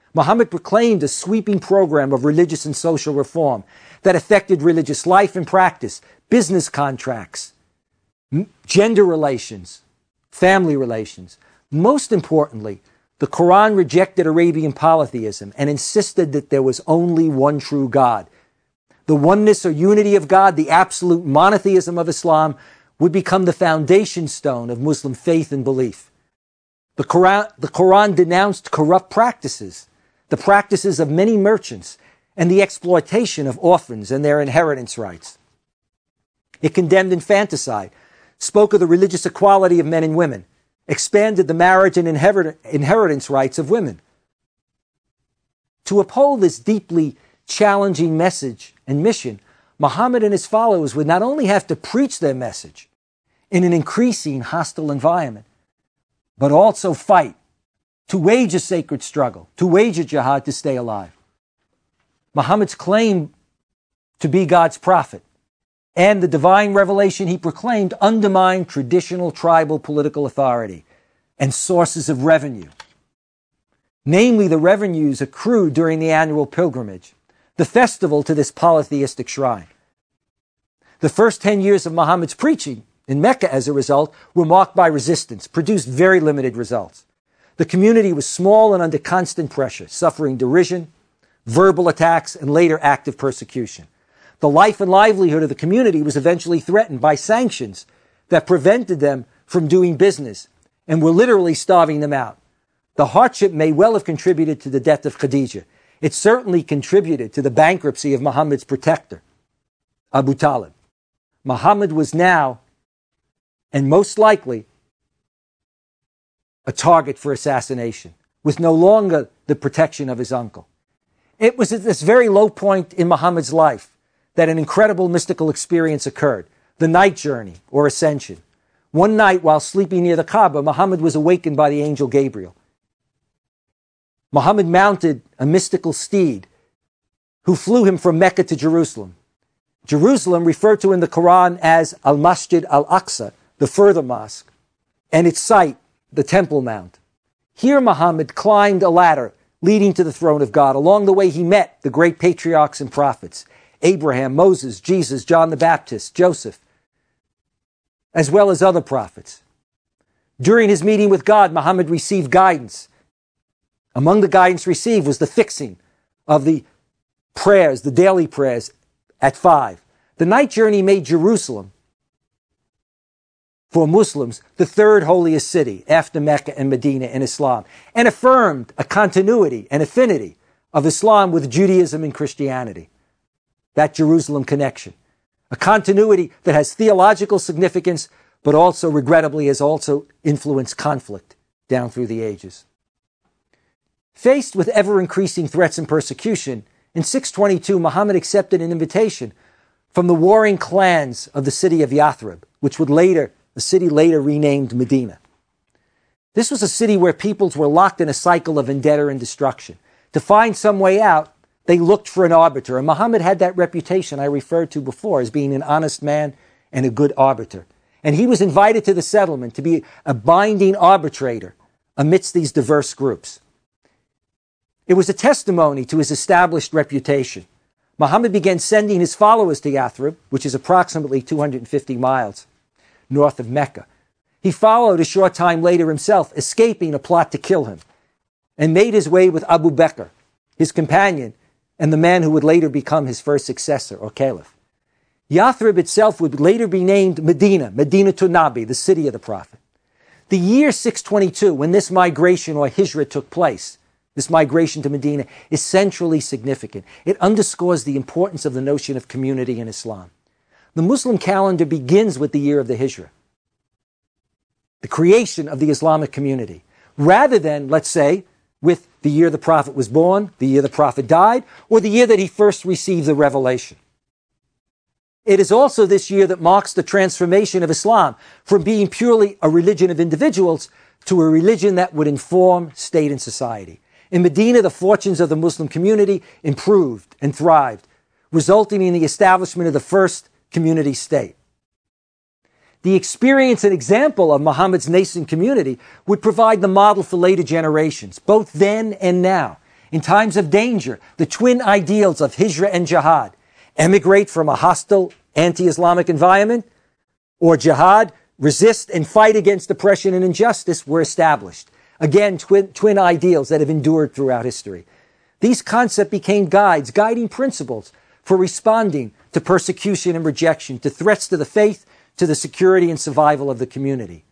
Muhammad proclaimed a sweeping program of religious and social reform that affected religious life and practice, business contracts, gender relations, family relations. Most importantly, the Quran rejected Arabian polytheism and insisted that there was only one true God. The oneness or unity of God, the absolute monotheism of Islam, would become the foundation stone of Muslim faith and belief. The Quran denounced corrupt practices, the practices of many merchants, and the exploitation of orphans and their inheritance rights. It condemned infanticide, spoke of the religious equality of men and women, expanded the marriage and inheritance rights of women. To uphold this deeply challenging message and mission, Muhammad and his followers would not only have to preach their message in an increasing hostile environment, but also fight to wage a sacred struggle, to wage a jihad to stay alive. Muhammad's claim to be God's prophet and the divine revelation he proclaimed undermined traditional tribal political authority and sources of revenue, namely the revenues accrued during the annual pilgrimage, the festival to this polytheistic shrine. The first 10 years of Muhammad's preaching in Mecca, as a result, were marked by resistance, produced very limited results. The community was small and under constant pressure, suffering derision, verbal attacks, and later active persecution. The life and livelihood of the community was eventually threatened by sanctions that prevented them from doing business and were literally starving them out. The hardship may well have contributed to the death of Khadijah. It certainly contributed to the bankruptcy of Muhammad's protector, Abu Talib. Muhammad was now, and most likely, a target for assassination, with no longer the protection of his uncle. It was at this very low point in Muhammad's life that an incredible mystical experience occurred, the night journey or ascension. One night while sleeping near the Kaaba, Muhammad was awakened by the angel Gabriel. Muhammad mounted a mystical steed who flew him from Mecca to Jerusalem. Jerusalem, referred to in the Quran as Al-Masjid Al-Aqsa, the further mosque, and its site, the Temple Mount. Here Muhammad climbed a ladder leading to the throne of God. Along the way he met the great patriarchs and prophets, Abraham, Moses, Jesus, John the Baptist, Joseph, as well as other prophets. During his meeting with God, Muhammad received guidance. Among the guidance received was the fixing of the prayers, the daily prayers, at 5. The night journey made Jerusalem, for Muslims, the third holiest city after Mecca and Medina in Islam, and affirmed a continuity and affinity of Islam with Judaism and Christianity. That Jerusalem connection. A continuity that has theological significance, but also, regrettably, has also influenced conflict down through the ages. Faced with ever-increasing threats and persecution, in 622, Muhammad accepted an invitation from the warring clans of the city of Yathrib, which would later, the city later renamed Medina. This was a city where peoples were locked in a cycle of vendetta and destruction. To find some way out, they looked for an arbiter, and Muhammad had that reputation I referred to before as being an honest man and a good arbiter. And he was invited to the settlement to be a binding arbitrator amidst these diverse groups. It was a testimony to his established reputation. Muhammad began sending his followers to Yathrib, which is approximately 250 miles north of Mecca. He followed a short time later himself, escaping a plot to kill him, and made his way with Abu Bakr, his companion, and the man who would later become his first successor or caliph. Yathrib itself would later be named Medina, Medinatul Nabi, the city of the Prophet. The year 622, when this migration or hijrah took place, this migration to Medina, is centrally significant. It underscores the importance of the notion of community in Islam. The Muslim calendar begins with the year of the hijrah, the creation of the Islamic community, rather than, let's say, with the year the Prophet was born, the year the Prophet died, or the year that he first received the revelation. It is also this year that marks the transformation of Islam from being purely a religion of individuals to a religion that would inform state and society. In Medina, the fortunes of the Muslim community improved and thrived, resulting in the establishment of the first community state. The experience and example of Muhammad's nascent community would provide the model for later generations, both then and now. In times of danger, the twin ideals of hijra and jihad, emigrate from a hostile anti-Islamic environment, or jihad, resist and fight against oppression and injustice, were established. Again, twin ideals that have endured throughout history. These concepts became guides, guiding principles for responding to persecution and rejection, to threats to the faith, to the security and survival of the community.